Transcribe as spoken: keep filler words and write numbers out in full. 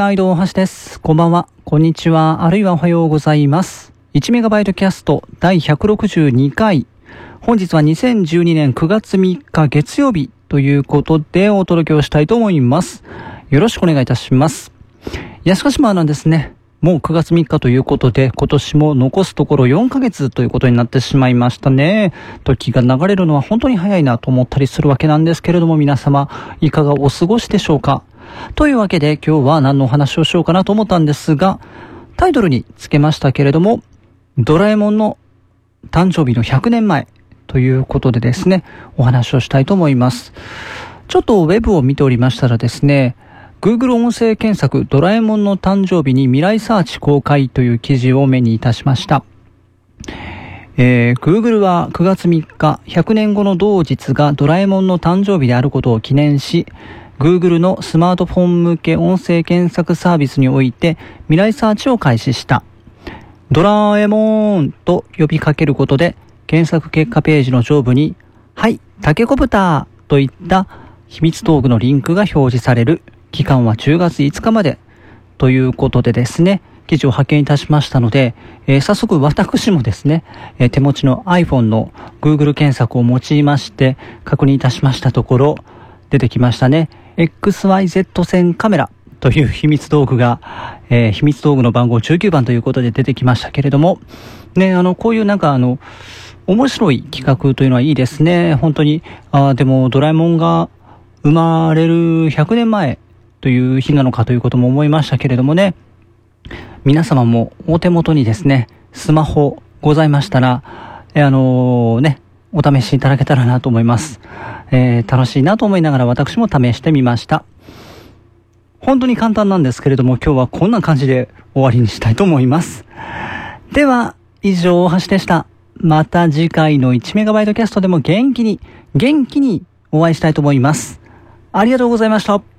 毎度大橋です。こんばんは、こんにちは、あるいはおはようございます。いちメガバイトキャストだいひゃくろくじゅうにかい。本日はにせんじゅうにねんくがつみっか月曜日ということでお届けをしたいと思います。よろしくお願いいたします。いや、しかしまあなんですね。もうくがつみっかということで、今年も残すところよんかげつということになってしまいましたね。時が流れるのは本当に早いなと思ったりするわけなんですけれども、皆様いかがお過ごしでしょうか。というわけで今日は何のお話をしようかなと思ったんですが、タイトルにつけましたけれども、ドラえもんの誕生日のひゃくねんまえということでですね、お話をしたいと思います。ちょっとウェブを見ておりましたらですね、Google 音声検索ドラえもんの誕生日に未来サーチ公開という記事を目にいたしました。えー、Google はくがつみっか、ひゃくねんごの同日がドラえもんの誕生日であることを記念し、Google のスマートフォン向け音声検索サービスにおいて未来サーチを開始した。ドラえもんと呼びかけることで検索結果ページの上部に、はい、タケコプターといった秘密道具のリンクが表示される。期間はじゅうがついつかまでということでですね、記事を拝見いたしましたので、えー、早速私もですね、えー、手持ちの iPhone の Google 検索を用いまして確認いたしましたところ、出てきましたね。エックスワイゼット 線カメラという秘密道具が、えー、秘密道具の番号じゅうきゅうばんということで出てきましたけれども、ね、あの、こういうなんかあの、面白い企画というのはいいですね。本当に、あ、でもドラえもんが生まれるひゃくねんまえという日なのかということも思いましたけれどもね、皆様もお手元にですね、スマホございましたら、えー、あのー、ね、お試しいただけたらなと思います。えー、楽しいなと思いながら私も試してみました。本当に簡単なんですけれども、今日はこんな感じで終わりにしたいと思います。では、以上、大橋でした。また次回のいちメガバイトキャストでも元気に、元気にお会いしたいと思います。ありがとうございました。